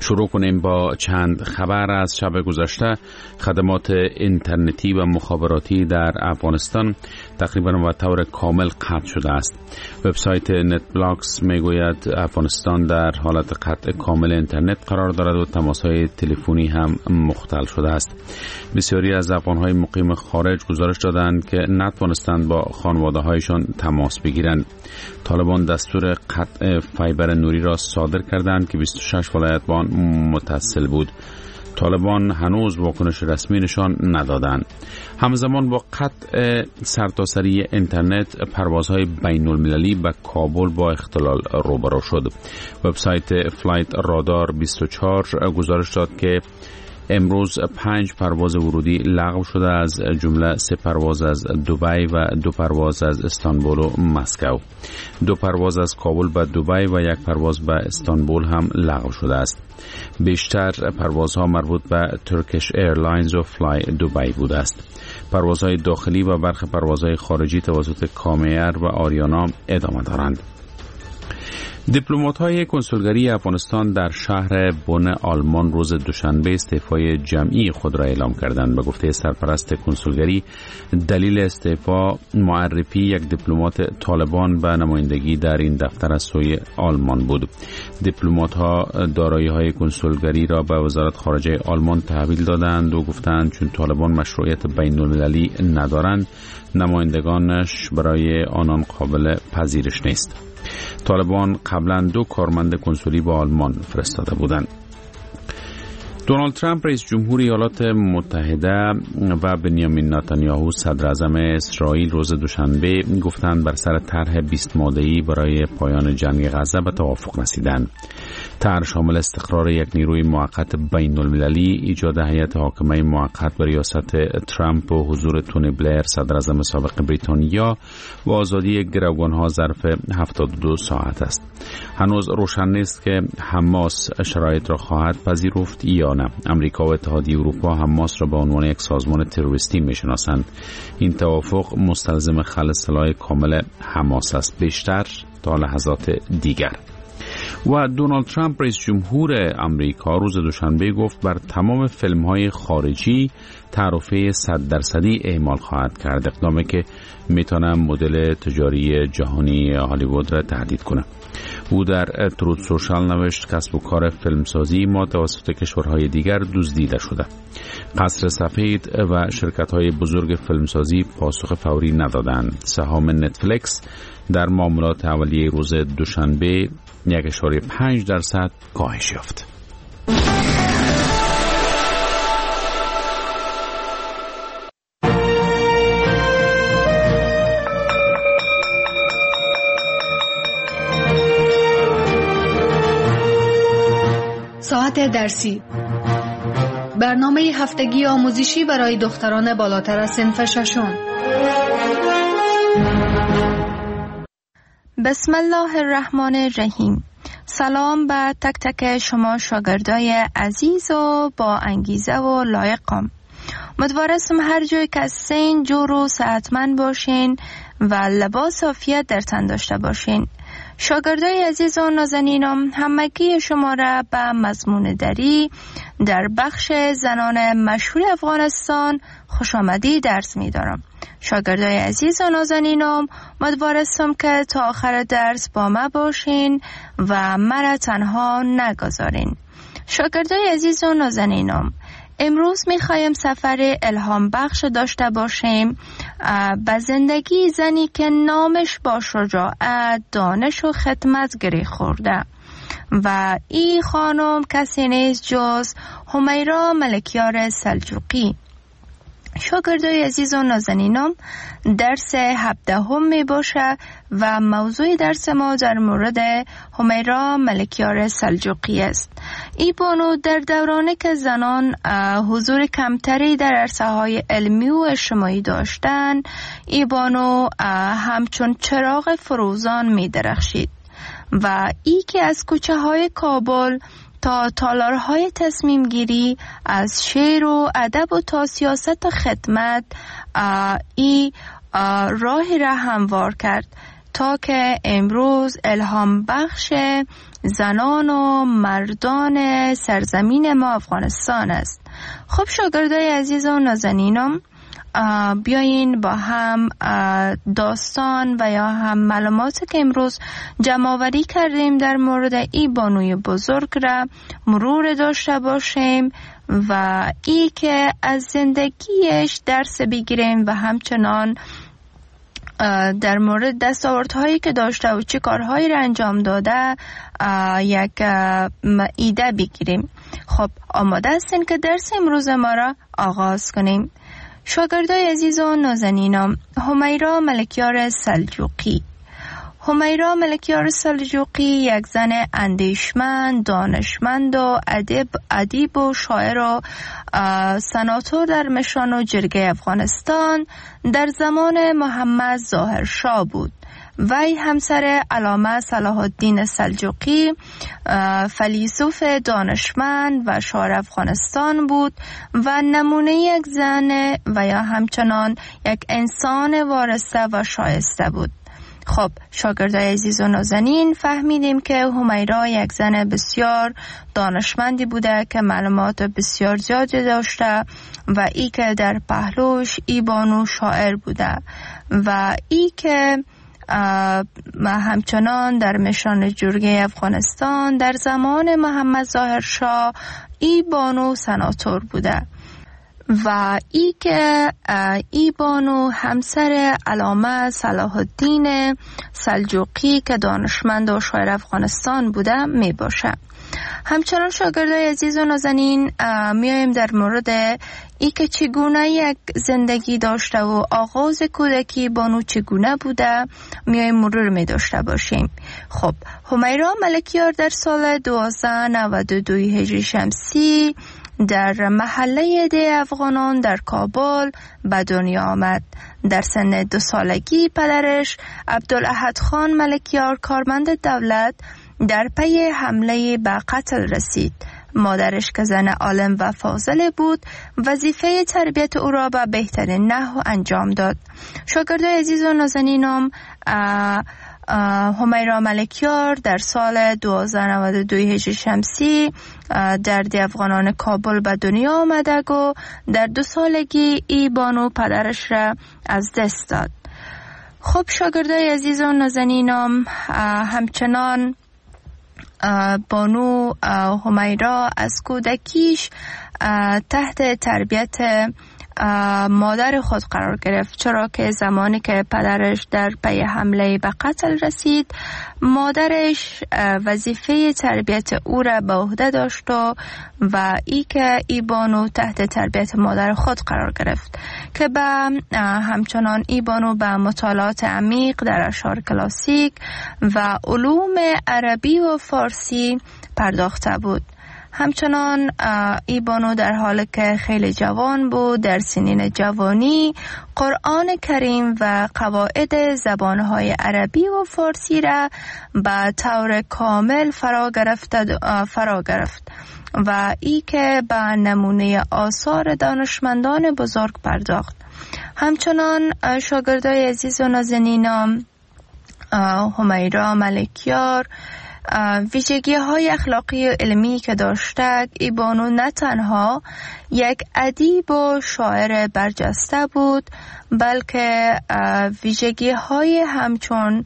شروع کنیم با چند خبر از شب گذشته. خدمات اینترنتی و مخابراتی در افغانستان تقریبا به طور کامل قطع شده است. وبسایت نت بلاکس میگوید افغانستان در حالت قطع کامل اینترنت قرار دارد و تماس‌های تلفنی هم مختل شده است. بسیاری از افغان‌های مقیم خارج گزارش دادند که نتوانستند با خانواده‌هایشان تماس بگیرند. طالبان دستور قطع فایبر نوری را صادر کردند که 26 ولایت با آن متصل بود. طالبان هنوز واکنش رسمی نشان ندادند. همزمان با قطع سرتاسری اینترنت پروازهای بین المللی به کابل با اختلال روبرو شد. وبسایت فلایت رادار 24 گزارش داد که امروز 5 پرواز ورودی لغو شده، از جمله 3 پرواز از دبی و 2 پرواز از استانبول و مسکو. 2 پرواز از کابل به دبی و 1 پرواز به استانبول هم لغو شده است. بیشتر پروازها مربوط به ترکیش ایرلاینز و فلای دبی بوده است. پروازهای داخلی و برخی پروازهای خارجی توسط کامیر و آریانا ادامه دارند. دیپلمات‌های کنسولگری افغانستان در شهر بن آلمان روز دوشنبه استعفای جمعی خود را اعلام کردند. به گفته سرپرست کنسولگری، دلیل استعفا معرفی یک دیپلمات طالبان به نمایندگی در این دفتر از سوی آلمان بود. دیپلمات‌ها دارایی‌های کنسولگری را به وزارت خارجه آلمان تحویل دادند و گفتند چون طالبان مشروعیت بین‌المللی ندارند، نمایندگانش برای آنان قابل پذیرش نیست. طالبان قبلا 2 کارمند کنسولی به آلمان فرستاده بودند. دونالد ترامپ رئیس جمهور ایالات متحده و بنیامین نتانیاهو صدر اعظم اسرائیل روز دوشنبه گفتند بر سر طرح 20 ماده‌ای برای پایان جنگ غزه به توافق رسیدند. طرح شامل استقرار یک نیروی موقت بین المللی، ایجاد هیئت حاکمه موقت به ریاست ترامپ و حضور تونی بلیر صدر اعظم سابق بریتانیا و آزادی گروگانها ظرف 72 ساعت است. هنوز روشن نیست که حماس شرایط را خواهد پذیرفت یا نه. امریکا و اتحادیه اروپا حماس را به عنوان یک سازمان تروریستی میشناسند. این توافق مستلزم خلع سلاح کامل حماس است، بیشتر تا لحظات دیگر. و دونالد ترامپ رئیس جمهور امریکا روز دوشنبه گفت بر تمام فیلم‌های خارجی تعرفه 100% اعمال خواهد کرد، اقدامی که میتونه مدل تجاری جهانی هالیوود را تهدید کنه. او در تروت سوشال نوشت کسب و کار فیلمسازی ما توسط کشورهای دیگر دزدیده شده. قصر سفید و شرکت‌های بزرگ فیلمسازی پاسخ فوری ندادند. سهام نتفلیکس در معاملات اولیه روز دوشنبه 1.5% کاهش یافت. ساعت درسی، برنامه هفتگی آموزشی برای دختران بالاتر از صنف ششم. بسم الله الرحمن الرحیم. سلام به تک تک شما شاگردای عزیز و با انگیزه و لایقم. امیدوارم هر جای که هستین جور و صحتمند باشین و لباس عافیت در تن داشته باشین. شاگردای عزیز و نازنینم، همگی شما را به مضمون دری در بخش زنان مشهور افغانستان خوش آمدی درس می دارم. شاگردای عزیز و نازنینم، امیدوارم که تا آخر درس با ما باشین و مرا تنها نگذارین. شاگردای عزیز و نازنینم، امروز میخوایم سفر الهام بخش داشته باشیم به زندگی زنی که نامش با شجاعت، دانش و خدمت گره خورده و این خانم کسی نیست جز همیرا ملکیار سلجوقی. شاگردای عزیز و نازنینم، درس 17 می باشه و موضوع درس ما در مورد همیرا ملکیار سلجوقی است. این بانو در دورانی که زنان حضور کمتری در عرصه‌های علمی و اجتماعی داشتند، این بانو همچون چراغ فروزان می درخشید و ای که از کوچه های کابل تا تالارهای تصمیم گیری، از شعر و ادب و تا سیاست و خدمت، ای راهی را هموار کرد تا که امروز الهام بخش زنان و مردان سرزمین ما افغانستان است. خب شاگردای عزیز و نازنینم، بیاین با هم داستان و یا هم معلوماتی که امروز جمع آوری کردیم در مورد این بانوی بزرگ را مرور داشته باشیم و ای که از زندگیش درس بگیریم و همچنان در مورد دستاوردهایی که داشته و چه کارهایی را انجام داده یک ایده بگیریم. خب آماده هستین که درس امروز ما را آغاز کنیم؟ شاگردای عزیز و نازنینم، همیرا ملکیار سلجوقی. همیرا ملکیار سلجوقی یک زن اندیشمند، دانشمند و ادیب و شاعر و سناتور در مشان و جرگه افغانستان در زمان محمد ظاهر شاه بود. وی همسر علامه صلاح الدین سلجوقی فیلسوف دانشمند و شاعر افغانستان بود و نمونه یک زن و یا همچنان یک انسان وارسته و شایسته بود. خب شاگردای عزیز و نازنین، فهمیدیم که همیرا یک زن بسیار دانشمندی بوده که معلومات بسیار زیادی داشته و ای که در پهلوش ای بانو شاعر بوده و ای که همچنان در مشان جرگه افغانستان در زمان محمد ظاهر شاه ای بانو سناتور بوده و ای که ای بانو همسر علامه صلاح الدین سلجوقی که دانشمند و شاعر افغانستان بوده می باشه. همچنان شاگردای عزیز و نازنین، میایم در مورد ای که چگونه یک زندگی داشته و آغاز کودکی بانو چگونه بوده میایم مرور می داشته باشیم. خب همیرا ملکیار در سال 1292 هجری شمسی در محله ده افغانان در کابل به دنیا آمد. در سن 2 سالگی پدرش عبدالاحد خان ملکیار کارمند دولت در پی حمله به قتل رسید. مادرش که زن عالم و فاضل بود وظیفه تربیت او را به بهترین نحو انجام داد. شاگردای عزیز و نازنینم، همیرا ملکیار در سال 1292 هجری شمسی در ده افغانان کابل به دنیا آمده و در 2 سالگی ای بانو پدرش را از دست داد. خب شاگردای عزیز و نازنینم، همچنان بانو همیرا از کودکیش تحت تربیت مادر خود قرار گرفت، چرا که زمانی که پدرش در پی حمله به قتل رسید مادرش وظیفه تربیت او را به عهده داشت و ای که ای بانو تحت تربیت مادر خود قرار گرفت که همچنان ای بانو به مطالعات عمیق در اشعار کلاسیک و علوم عربی و فارسی پرداخته بود. همچنان ای بانو در حالی که خیلی جوان بود در سنین جوانی قرآن کریم و قواعد زبانهای عربی و فارسی را به طور کامل فرا گرفت و ای که به نمونه آثار دانشمندان بزرگ پرداخت. همچنان شاگردای عزیز و نازنینم، همیرا ملکیار ویژگی های اخلاقی و علمی که داشته، ای بانو نه تنها یک ادیب و شاعر برجسته بود بلکه ویژگی های همچون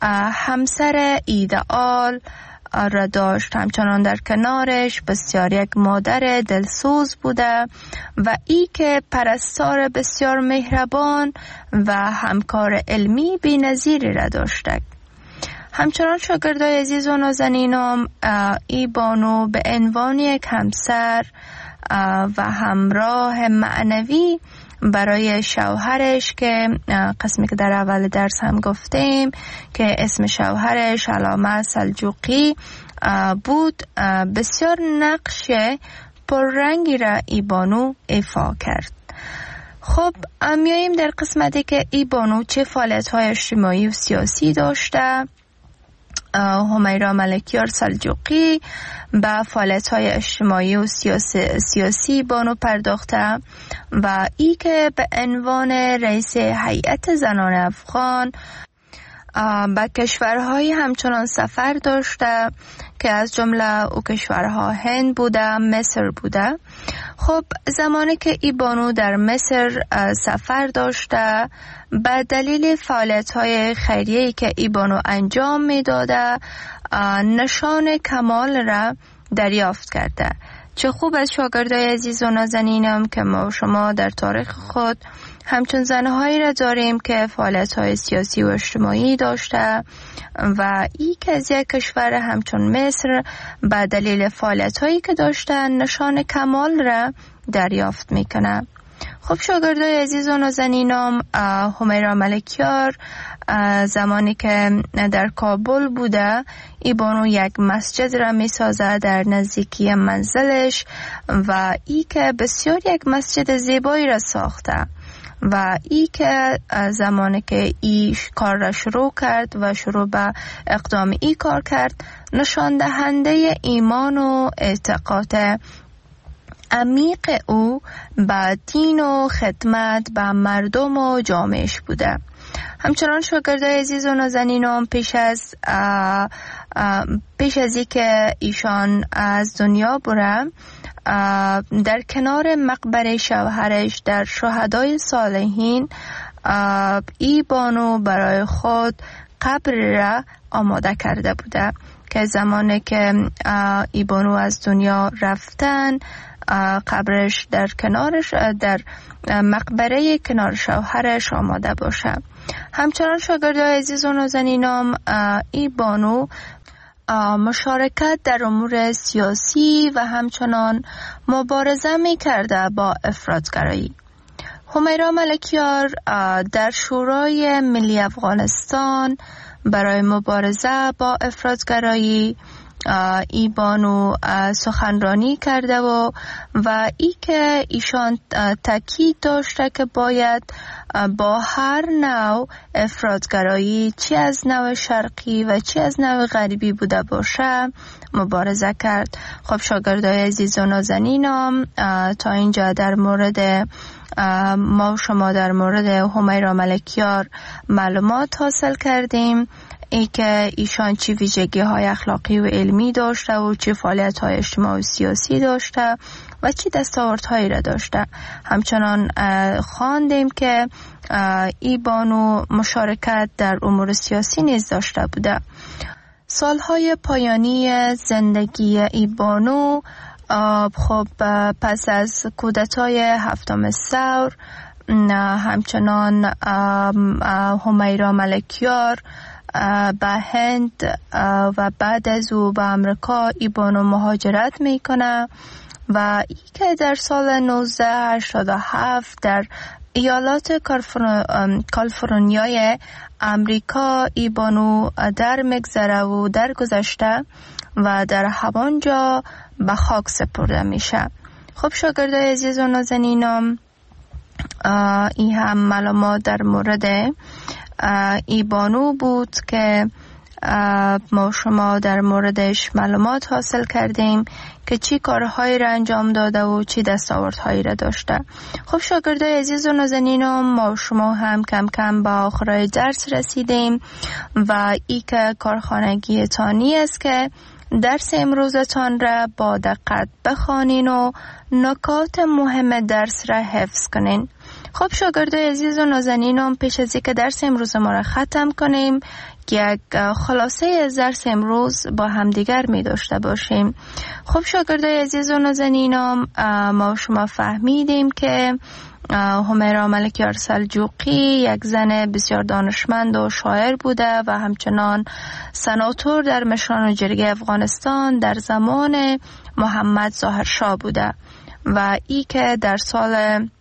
همسر ایدئال را داشت. همچنان در کنارش بسیار یک مادر دلسوز بوده و ای که پرستار بسیار مهربان و همکار علمی بی‌نظیری را داشته. همچنان شاگردای عزیز و نازنینم، ای بانو به عنوان یک همسر و همراه معنوی برای شوهرش که قسمی که در اول درس هم گفتیم که اسم شوهرش علامه سلجوقی بود، بسیار نقش پررنگی را ای بانو ایفا کرد. خب میاییم در قسمتی که ای بانو چه فعالیت‌های اجتماعی و سیاسی داشته. همیرا ملکیار سلجوقی به فعالیت‌های اجتماعی و سیاسی بانو پرداخته و ای که به عنوان رئیس هیئت زنان افغان به کشورهای همچنان سفر داشته که از جمله او کشورها هند بوده، مصر بوده. خب زمانی که ای بانو در مصر سفر داشته، به دلیل فعالیت‌های خیریه‌ای که ای بانو انجام می‌داده، نشان کمال را دریافت کرده. چه خوب از شاگردای عزیز و نازنینم که ما شما در تاریخ خود همچون زنهایی را داریم که فعالیت‌های سیاسی و اجتماعی داشته و ای که از یک کشور همچون مصر به دلیل فعالیت‌هایی که داشتن نشان کمال را دریافت میکنه. خب شاگردای عزیز و نازنینم، همیرا ملکیار زمانی که در کابل بوده، ای بانو یک مسجد را می سازه در نزدیکی منزلش و ای که بسیار یک مسجد زیبایی را ساخته و ای که زمانی که ای کار را شروع کرد و شروع به اقدام ای کار کرد، نشان دهنده ایمان و اعتقاد عمیق او به دین و خدمت به مردم و جامعهش بوده. همچنان شاگردای عزیز و نازنینم پیش از ای که ایشان از دنیا بره، در کنار مقبره شوهرش در شهدای صالحین ای بانو برای خود قبر را آماده کرده بوده که زمانی که ای بانو از دنیا رفتن، قبرش در کنارش در مقبره کنار شوهرش آماده باشه. همچنان شاگردای عزیز و نازنینم، ای بانو مشارکت در امور سیاسی و همچنان مبارزه می کرده با افراطگرایی. همیرا ملکیار در شورای ملی افغانستان برای مبارزه با افراطگرایی ای بانو سخنرانی کرده و ای که ایشان تاکید داشته که باید با هر نوع افراطگرایی، چی از نوع شرقی و چی از نوع غربی بوده باشه، مبارزه کرد. خب شاگردای عزیز و نازنینم، تا اینجا در مورد ما شما در مورد همیرا ملکیار معلومات حاصل کردیم، ای که ایشان چی ویژگی های اخلاقی و علمی داشته و چی فعالیت های اجتماعی و سیاسی داشته و چی دستاوردهایی را داشته. همچنان خواندیم که ای بانو مشارکت در امور سیاسی نیز داشته بوده. سالهای پایانی زندگی ای بانو، خب پس از کودتای هفتم ثور، همچنان همیرا ملکیار به هند و بعد از او به امریکا ای بانو مهاجرت میکنه و ای که در سال 1987 در ایالات کالیفرنیای امریکا ای بانو در مگذره و در گذشته و در همانجا به خاک سپرده میشه. خب شاگردای عزیز و نازنینم، این هم معلومات در مورد ای بانو بود که ما شما در موردش معلومات حاصل کردیم که چی کارهایی را انجام داده و چی دستاوردهایی را داشته. خب شاگردای عزیز و نازنینم، ما شما هم کم کم به آخرای درس رسیدیم و ای که کارخانگی تانی است که درس امروزتان را با دقت بخوانین و نکات مهم درس را حفظ کنین. خب شاگردای عزیز و نازنینم، پیش از اینکه درس امروز ما را ختم کنیم، یک خلاصه از درس امروز با همدیگر می داشته باشیم. خب شاگردای عزیز و نازنینم، ما شما فهمیدیم که همیرا ملکیار سلجوقی یک زن بسیار دانشمند و شاعر بوده و همچنان سناتور در مشران جرگه افغانستان در زمان محمد ظاهرشاه بوده و ای که در سال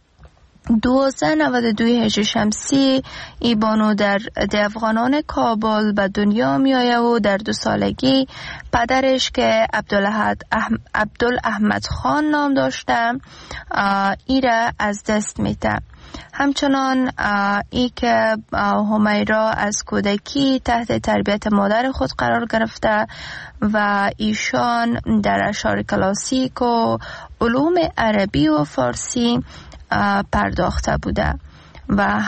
1292 هجری شمسی ای بانو در افغانان کابل به دنیا می آید و در 2 سالگی پدرش که عبدالاحمد خان نام داشته ای را از دست میده. همچنان ای که همیرا از کودکی تحت تربیت مادر خود قرار گرفته و ایشان در اشعار کلاسیک و علوم عربی و فارسی پرداخته بوده و